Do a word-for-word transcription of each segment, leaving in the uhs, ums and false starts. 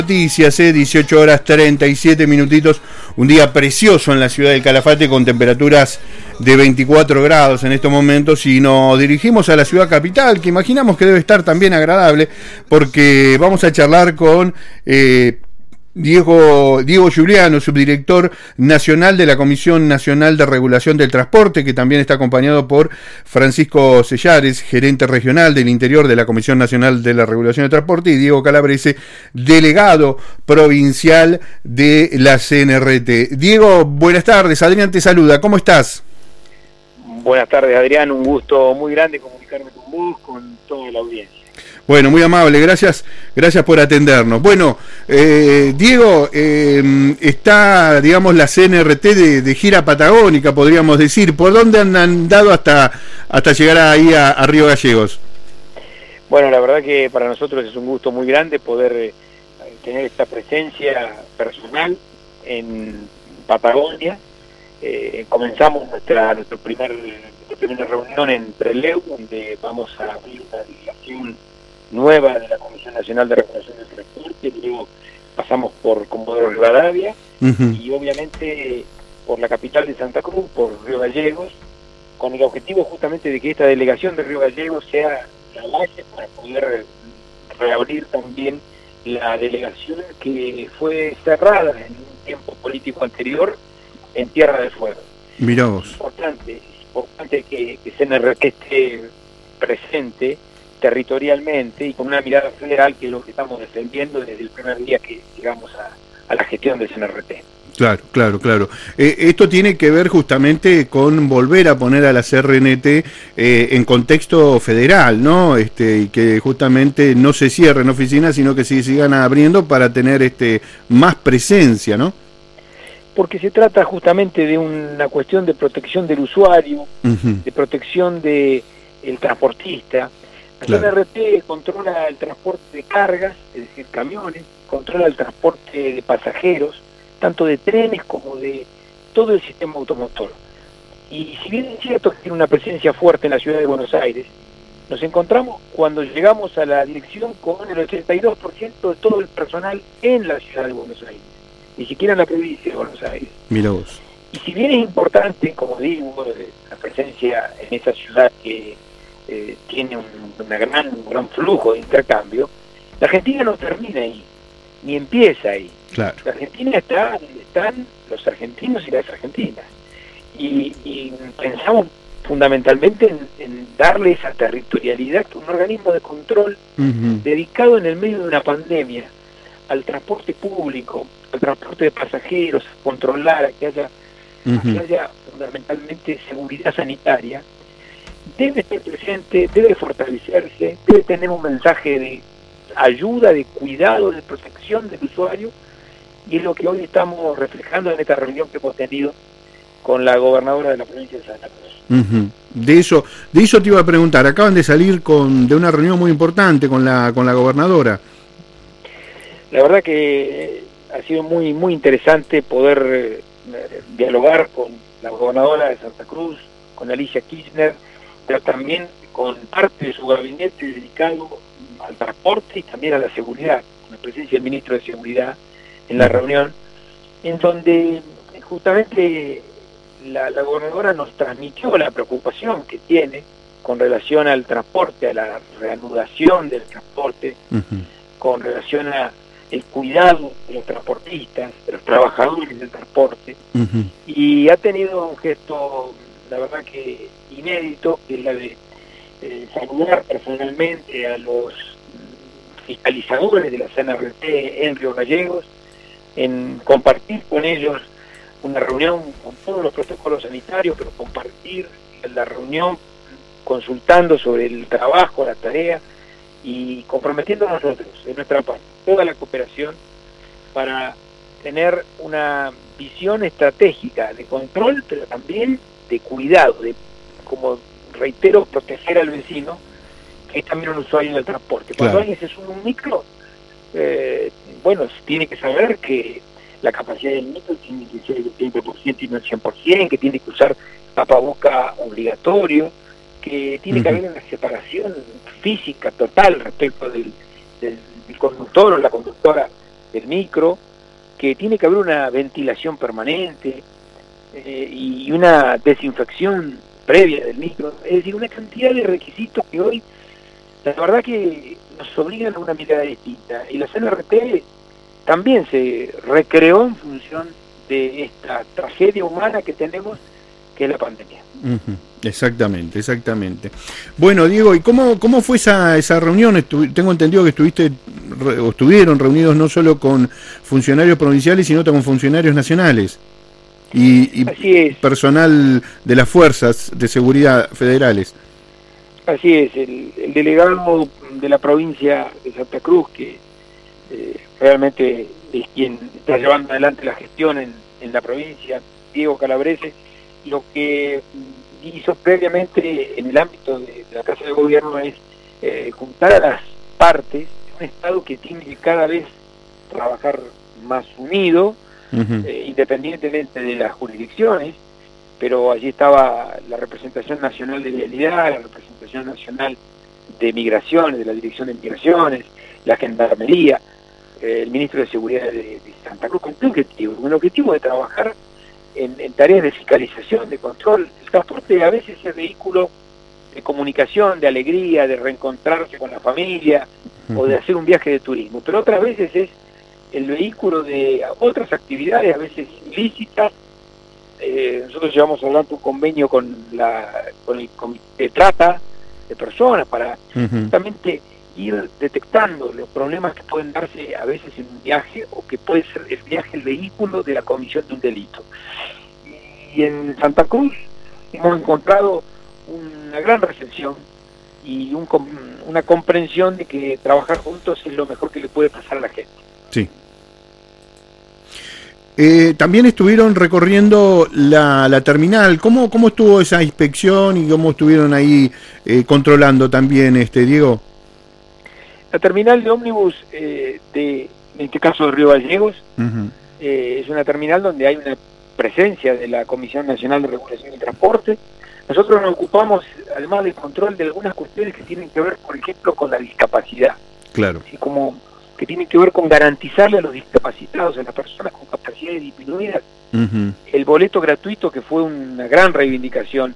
Noticias, eh, dieciocho horas treinta y siete minutitos, un día precioso en la ciudad del Calafate con temperaturas de veinticuatro grados en estos momentos, y nos dirigimos a la ciudad capital, que imaginamos que debe estar también agradable, porque vamos a charlar con eh, Diego, Diego Giuliano, subdirector nacional de la Comisión Nacional de Regulación del Transporte, que también está acompañado por Francisco Sellares, gerente regional del interior de la Comisión Nacional de la Regulación del Transporte, y Diego Calabrese, delegado provincial de la C N R T. Diego, buenas tardes, Adrián te saluda, ¿cómo estás? Buenas tardes, Adrián, un gusto muy grande comunicarme con vos, con toda la audiencia. Bueno, muy amable, gracias, gracias por atendernos. Bueno, eh, Diego, eh, está, digamos, la C N R T de, de gira patagónica, podríamos decir. ¿Por dónde han andado hasta, hasta llegar ahí a, a Río Gallegos? Bueno, la verdad que para nosotros es un gusto muy grande poder eh, tener esta presencia personal en Patagonia. Eh, comenzamos nuestra, nuestra, primer, nuestra primera reunión en Trelew, donde vamos a abrir una delegación nueva de la Comisión Nacional de Regulación del Transporte. Luego pasamos por Comodoro Rivadavia, uh-huh. y obviamente por la capital de Santa Cruz, por Río Gallegos, con el objetivo justamente de que esta delegación de Río Gallegos sea la base para poder reabrir también la delegación que fue cerrada en un tiempo político anterior en Tierra del Fuego. Mirá vos. Es importante, es importante que, que C N R T esté presente territorialmente y con una mirada federal, que es lo que estamos defendiendo desde el primer día que llegamos a, a la gestión de C N R T. Claro, claro, claro. Eh, esto tiene que ver justamente con volver a poner a la C R N T eh, en contexto federal, ¿no? Este, y que justamente no se cierren oficinas, sino que se sigan abriendo para tener este más presencia, ¿no? Porque se trata justamente de una cuestión de protección del usuario, uh-huh. de protección del transportista. La claro. C N R T controla el transporte de cargas, es decir, camiones, controla el transporte de pasajeros, tanto de trenes como de todo el sistema automotor. Y si bien es cierto que tiene una presencia fuerte en la ciudad de Buenos Aires, nos encontramos cuando llegamos a la dirección con el ochenta y dos por ciento de todo el personal en la ciudad de Buenos Aires, ni siquiera en la provincia de Buenos Aires. Mira vos. Y si bien es importante, como digo, la presencia en esa ciudad que eh, tiene un, una gran, un gran flujo de intercambio, la Argentina no termina ahí, ni empieza ahí. Claro. La Argentina está donde están los argentinos y las argentinas. Y, y pensamos fundamentalmente en, en darle esa territorialidad, que un organismo de control uh-huh. dedicado en el medio de una pandemia al transporte público, al transporte de pasajeros, a controlar, a que haya, uh-huh. a que haya fundamentalmente seguridad sanitaria, debe estar presente, debe fortalecerse, debe tener un mensaje de ayuda, de cuidado, de protección del usuario, y es lo que hoy estamos reflejando en esta reunión que hemos tenido con la gobernadora de la provincia de Santa Cruz. Uh-huh. De eso, de eso te iba a preguntar. Acaban de salir con de una reunión muy importante con la con la gobernadora. La verdad que ha sido muy muy interesante poder eh, dialogar con la gobernadora de Santa Cruz, con Alicia Kirchner, pero también con parte de su gabinete dedicado al transporte y también a la seguridad, con la presencia del ministro de Seguridad en la reunión, en donde justamente la, la gobernadora nos transmitió la preocupación que tiene con relación al transporte, a la reanudación del transporte, uh-huh. con relación a el cuidado de los transportistas, de los trabajadores del transporte, uh-huh. y ha tenido un gesto, la verdad que inédito, que es la de eh, saludar personalmente a los fiscalizadores de la C N R T en Río Gallegos, en compartir con ellos una reunión con todos los protocolos sanitarios, pero compartir la reunión consultando sobre el trabajo, la tarea, y comprometiendo a nosotros, de nuestra parte, toda la cooperación para tener una visión estratégica de control, pero también de cuidado, de, como reitero, proteger al vecino, que es también un usuario del transporte. Cuando claro. alguien se sube a un micro, eh, bueno, tiene que saber que la capacidad del micro tiene que ser del treinta por ciento y no el cien por ciento, que tiene que usar tapaboca obligatorio, que tiene uh-huh. que haber una separación física total respecto del, del, del conductor o la conductora del micro, que tiene que haber una ventilación permanente eh, y una desinfección previa del micro, es decir, una cantidad de requisitos que hoy, la verdad que nos obligan a una mirada distinta, y la C N R T también se recreó en función de esta tragedia humana que tenemos, que es la pandemia. Uh-huh. Exactamente, exactamente. Bueno, Diego, ¿y cómo, cómo fue esa, esa reunión? Estu- tengo entendido que estuviste re- o estuvieron reunidos no solo con funcionarios provinciales, sino también con funcionarios nacionales y, y personal de las fuerzas de seguridad federales. Así es, el, el delegado de la provincia de Santa Cruz, que eh, realmente es quien está llevando adelante la gestión en, en la provincia, Diego Calabrese, lo que hizo previamente en el ámbito de, de la Casa de Gobierno es eh, juntar a las partes de un Estado que tiene que cada vez trabajar más unido, uh-huh. eh, independientemente de las jurisdicciones, pero allí estaba la representación nacional de vialidad, la representación nacional de migraciones, de la Dirección de Migraciones, la Gendarmería, eh, el ministro de Seguridad de, de Santa Cruz, con qué objetivo, con el objetivo de trabajar En, en tareas de fiscalización, de control. El transporte a veces es vehículo de comunicación, de alegría, de reencontrarse con la familia, uh-huh. o de hacer un viaje de turismo, pero otras veces es el vehículo de otras actividades, a veces ilícitas. Eh, nosotros llevamos adelante un convenio con, la, con el comité de trata de personas para uh-huh. justamente ir detectando los problemas que pueden darse a veces en un viaje, o que puede ser el viaje el vehículo de la comisión de un delito. Y en Santa Cruz hemos encontrado una gran recepción y un, una comprensión de que trabajar juntos es lo mejor que le puede pasar a la gente. Sí. Eh, también estuvieron recorriendo la, la terminal. ¿Cómo, cómo estuvo esa inspección y cómo estuvieron ahí eh, controlando también, este Diego? La terminal de ómnibus eh, de, en este caso de Río Gallegos, uh-huh. eh, es una terminal donde hay una presencia de la Comisión Nacional de Regulación del Transporte. Nosotros nos ocupamos, además del control, de algunas cuestiones que tienen que ver, por ejemplo, con la discapacidad. Claro. Así como que tienen que ver con garantizarle a los discapacitados, a las personas con capacidades disminuidas, uh-huh. el boleto gratuito, que fue una gran reivindicación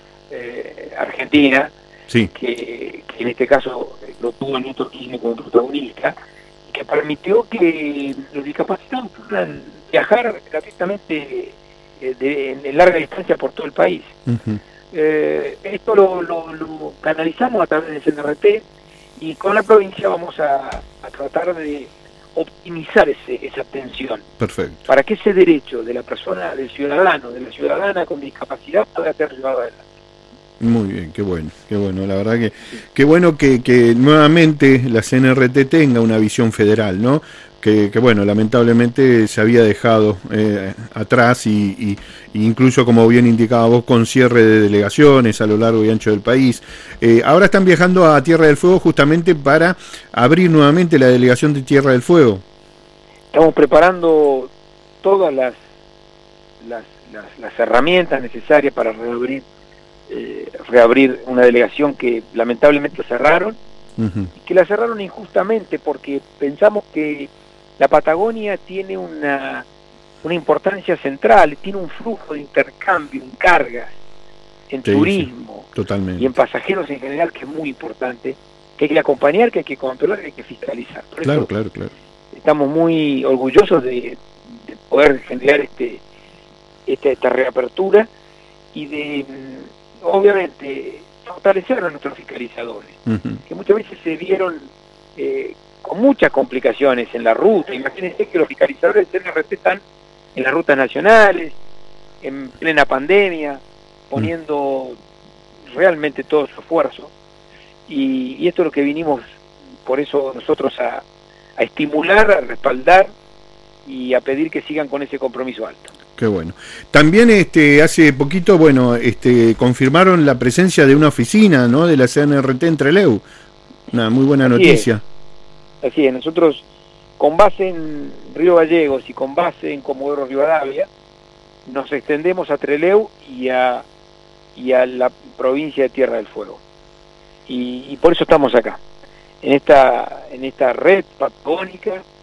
eh, argentina, sí. que, que en este caso lo tuvo Néstor Kirchner como protagonista, que permitió que los discapacitados puedan viajar gratuitamente eh, de, en larga distancia por todo el país. Uh-huh. Eh, esto lo, lo, lo canalizamos a través del C N R T, y con la provincia vamos a, a tratar de optimizar ese, esa atención. Perfecto. Para que ese derecho de la persona, del ciudadano, de la ciudadana con discapacidad pueda ser llevado adelante. Muy bien, qué bueno, qué bueno, la verdad que qué bueno que, que nuevamente la C N R T tenga una visión federal, ¿no? Que, que bueno, lamentablemente se había dejado eh, atrás y, y, y incluso, como bien indicaba vos, con cierre de delegaciones a lo largo y ancho del país. Eh, ahora están viajando a Tierra del Fuego justamente para abrir nuevamente la delegación de Tierra del Fuego. Estamos preparando todas las, las, las, las herramientas necesarias para reabrir Eh, reabrir una delegación que lamentablemente cerraron, uh-huh. y que la cerraron injustamente, porque pensamos que la Patagonia tiene una, una importancia central, tiene un flujo de intercambio en cargas, en sí, turismo, sí, totalmente. Y en pasajeros en general, que es muy importante, que hay que acompañar, que hay que controlar, que hay que fiscalizar. Por claro, eso claro, claro. Estamos muy orgullosos de, de poder generar este, este esta reapertura y de obviamente fortalecer a nuestros fiscalizadores, uh-huh. que muchas veces se vieron eh, con muchas complicaciones en la ruta. Imagínense que los fiscalizadores del C N R T están en las rutas nacionales, en plena pandemia, poniendo uh-huh. realmente todo su esfuerzo, y, y esto es lo que vinimos, por eso nosotros a, a estimular, a respaldar y a pedir que sigan con ese compromiso alto. Qué bueno. También este hace poquito, bueno, este confirmaron la presencia de una oficina, ¿no?, de la C N R T en Trelew. Una muy buena Así noticia. Es. Así es. Nosotros, con base en Río Gallegos y con base en Comodoro Rivadavia, nos extendemos a Trelew y a y a la provincia de Tierra del Fuego. Y, y por eso estamos acá, en esta en esta red patagónica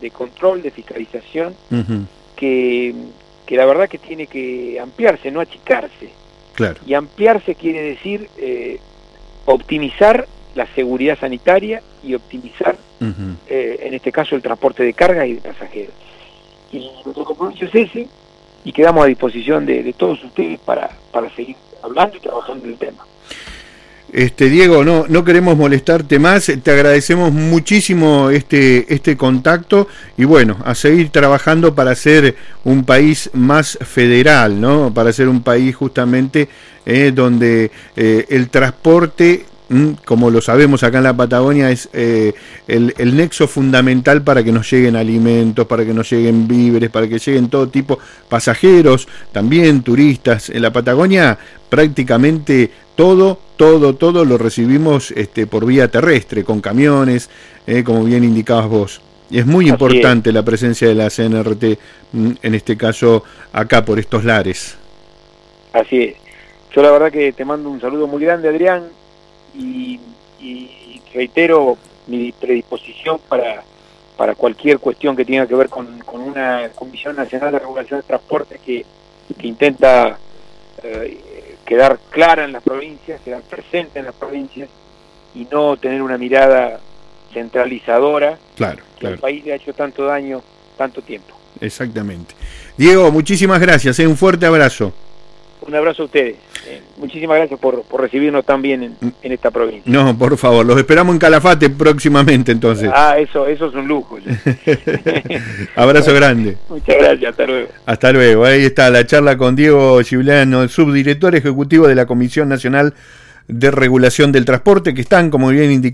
de control, de fiscalización, uh-huh. que, que la verdad que tiene que ampliarse, no achicarse. Claro. Y ampliarse quiere decir eh, optimizar la seguridad sanitaria y optimizar, uh-huh. eh, en este caso, el transporte de cargas y de pasajeros. Y nuestro compromiso es ese, y quedamos a disposición de, de todos ustedes para, para seguir hablando y trabajando en el tema. Este, Diego, no, no queremos molestarte más, te agradecemos muchísimo este, este contacto y bueno, a seguir trabajando para ser un país más federal, ¿no? Para ser un país justamente eh, donde eh, el transporte, como lo sabemos acá en la Patagonia, es eh, el, el nexo fundamental para que nos lleguen alimentos, para que nos lleguen víveres, para que lleguen todo tipo, pasajeros, también turistas. En la Patagonia prácticamente todo, todo, todo lo recibimos este, por vía terrestre, con camiones, eh, como bien indicabas vos. Y es muy Así importante es. la presencia de la C N R T, en este caso acá por estos lares. Así es. Yo la verdad que te mando un saludo muy grande, Adrián. Y, y reitero mi predisposición para, para cualquier cuestión que tenga que ver con, con una Comisión Nacional de Regulación de Transporte que, que intenta eh, quedar clara en las provincias, quedar presente en las provincias y no tener una mirada centralizadora claro, que claro. al país le ha hecho tanto daño tanto tiempo. Exactamente. Diego, muchísimas gracias, ¿eh? Un fuerte abrazo. Un abrazo a ustedes. Eh, muchísimas gracias por, por recibirnos tan bien en, en esta provincia. No, por favor, los esperamos en Calafate próximamente entonces. Ah, eso, eso es un lujo. Abrazo grande. Muchas gracias, hasta luego. Hasta luego. Ahí está la charla con Diego Giuliano, subdirector ejecutivo de la Comisión Nacional de Regulación del Transporte, que están, como bien indicado,